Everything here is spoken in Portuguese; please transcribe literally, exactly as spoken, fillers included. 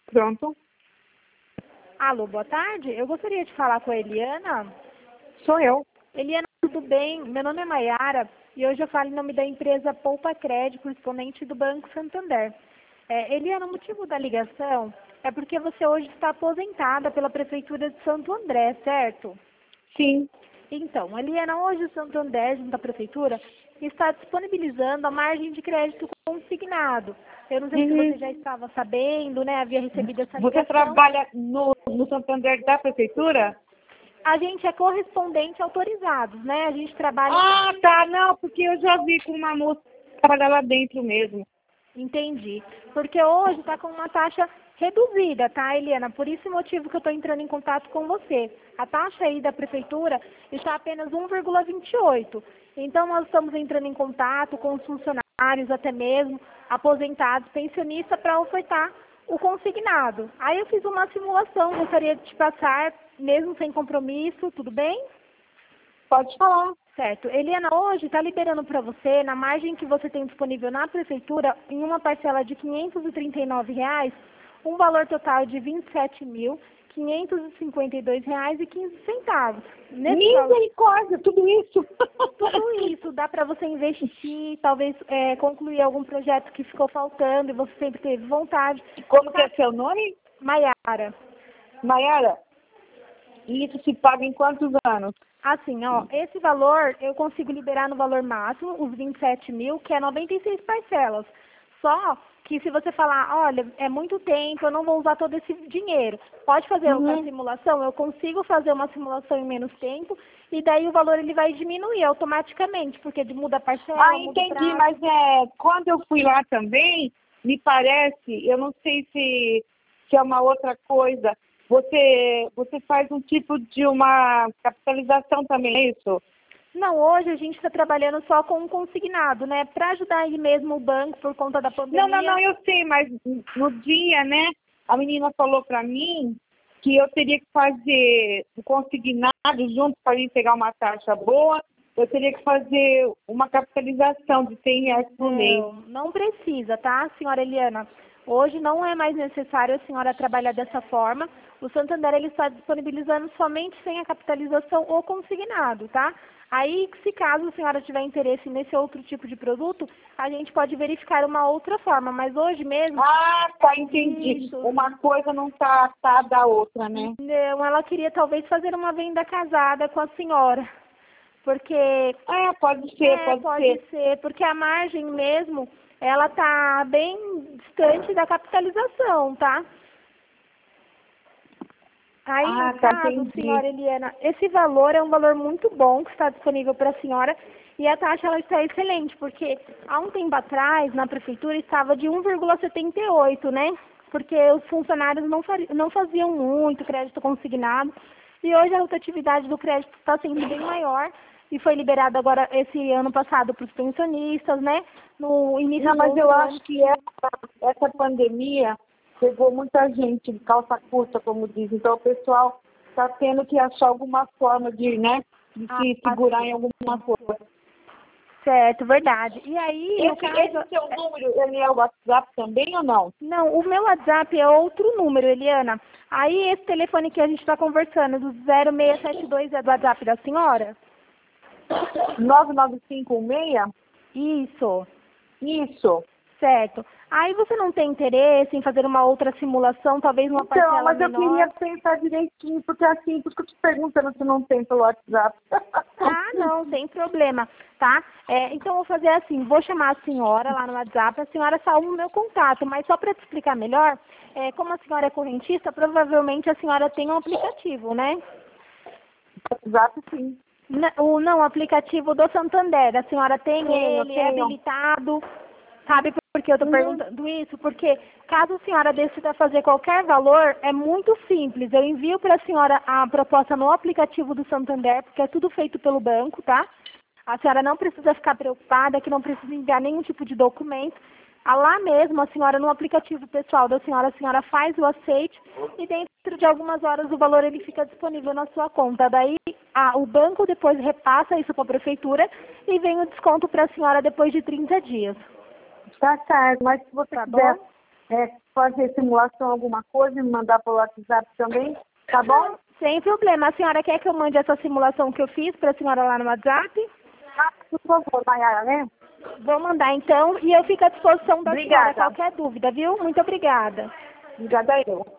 Pronto. Alô, boa tarde. Eu gostaria de falar com a Eliana. Sou eu. Eliana, tudo bem? Meu nome é Maiara e hoje eu falo em nome da empresa Poupa Crédito, correspondente do Banco Santander. É, Eliana, o motivo da ligação é porque você hoje está aposentada pela Prefeitura de Santo André, certo? Sim. Então, Eliana, hoje o Santander, junto à Prefeitura, está disponibilizando a margem de crédito consignado. Eu não sei Uhum. se você já estava sabendo, né? Havia recebido essa ligação. Você trabalha no, no Santander da Prefeitura? A gente é correspondente autorizados, né? A gente trabalha... Ah, tá. Não, porque eu já vi com uma moça que trabalha lá dentro mesmo. Entendi. Porque hoje está com uma taxa reduzida, tá, Eliana? Por esse motivo que eu estou entrando em contato com você. A taxa aí da prefeitura está apenas um vírgula vinte e oito. Então, nós estamos entrando em contato com os funcionários, até mesmo aposentados, pensionistas, para ofertar o consignado. Aí eu fiz uma simulação, gostaria de te passar, mesmo sem compromisso, tudo bem? Pode falar. Certo. Eliana, hoje está liberando para você, na margem que você tem disponível na prefeitura, em uma parcela de quinhentos e trinta e nove reais, um valor total de vinte e sete mil, quinhentos e cinquenta e dois reais e quinze centavos. Nesse valor, Misericórdia, tudo isso. tudo isso dá para você investir, talvez é, concluir algum projeto que ficou faltando e você sempre teve vontade. Como que é seu nome? Maiara. Maiara, e isso se paga em quantos anos? Assim, ó, esse valor eu consigo liberar no valor máximo, os vinte e sete mil, que é noventa e seis parcelas. Só que se você falar, olha, é muito tempo, eu não vou usar todo esse dinheiro, pode fazer Uhum. outra simulação? Eu consigo fazer uma simulação em menos tempo e daí o valor ele vai diminuir automaticamente, porque muda a parcela, Ah, muda o entendi, prazo. mas é, quando eu fui lá também, me parece, eu não sei se, se é uma outra coisa, você, você faz um tipo de uma capitalização também, é isso? Não, hoje a gente está trabalhando só com um consignado, né? Para ajudar aí mesmo o banco por conta da pandemia. Não, não, não, eu sei, mas no dia, né, a menina falou pra mim que eu teria que fazer o consignado junto para mim pegar uma taxa boa, eu teria que fazer uma capitalização de cem reais por mês. Não, não precisa, tá, senhora Eliana? Hoje não é mais necessário a senhora trabalhar dessa forma. O Santander ele está disponibilizando somente sem a capitalização ou consignado, tá? Aí, se caso a senhora tiver interesse nesse outro tipo de produto, a gente pode verificar uma outra forma, mas hoje mesmo... Ah, tá, entendi. Isso. Uma coisa não tá atada à outra, né? Não, ela queria talvez fazer uma venda casada com a senhora, porque... É, pode ser, É, pode, pode ser. ser, porque a margem mesmo, ela tá bem distante da capitalização, tá? Aí, Ah, no tá, caso, entendi. senhora Eliana, esse valor é um valor muito bom que está disponível para a senhora e a taxa ela está excelente, porque há um tempo atrás, na prefeitura, estava de um vírgula setenta e oito, né? Porque os funcionários não, fari- não faziam muito crédito consignado e hoje a rotatividade do crédito está sendo bem maior e foi liberado agora esse ano passado para os pensionistas, né? No início Não, do mas eu outro acho ano. que essa, essa pandemia pegou muita gente de calça curta, como diz. Então o pessoal está tendo que achar alguma forma de, né, de Ah, se segurar sim. em alguma coisa. Certo, verdade. E aí, no Esse, caso... esse seu número, ele é o WhatsApp também ou não? Não, o meu WhatsApp é outro número, Eliana. Aí esse telefone que a gente está conversando, do zero seis sete dois, é do WhatsApp da senhora? nove nove cinco seis? Isso, Isso. certo. Aí você não tem interesse em fazer uma outra simulação, talvez uma Então, parcela mas eu menor? queria pensar direitinho, porque assim, por isso que eu te perguntando se não tem pelo WhatsApp. Ah, não, sem problema, tá? É, então eu vou fazer assim, vou chamar a senhora lá no WhatsApp, a senhora salva o meu contato, mas só para te explicar melhor, é, como a senhora é correntista, provavelmente a senhora tem um aplicativo, né? WhatsApp, sim. N- O não, o aplicativo do Santander, a senhora tem Tenho, ele, é tenho. habilitado, sabe por que eu estou Uhum. perguntando isso? Porque caso a senhora decida fazer qualquer valor, é muito simples. Eu envio para a senhora a proposta no aplicativo do Santander, porque é tudo feito pelo banco, tá? A senhora não precisa ficar preocupada, que não precisa enviar nenhum tipo de documento. Ah, lá mesmo, a senhora, no aplicativo pessoal da senhora, a senhora faz o aceite e dentro de algumas horas o valor ele fica disponível na sua conta. Daí a, o banco depois repassa isso para a prefeitura e vem o desconto para a senhora depois de trinta dias. Tá certo, mas se você Tá quiser bom? é, fazer simulação, alguma coisa, me mandar pelo WhatsApp também, tá bom? Sem problema. A senhora quer que eu mande essa simulação que eu fiz para a senhora lá no WhatsApp? Ah, por favor, Mayara, né? Vou mandar então e eu fico à disposição da Obrigada. senhora qualquer dúvida, viu? Muito obrigada. Obrigada eu.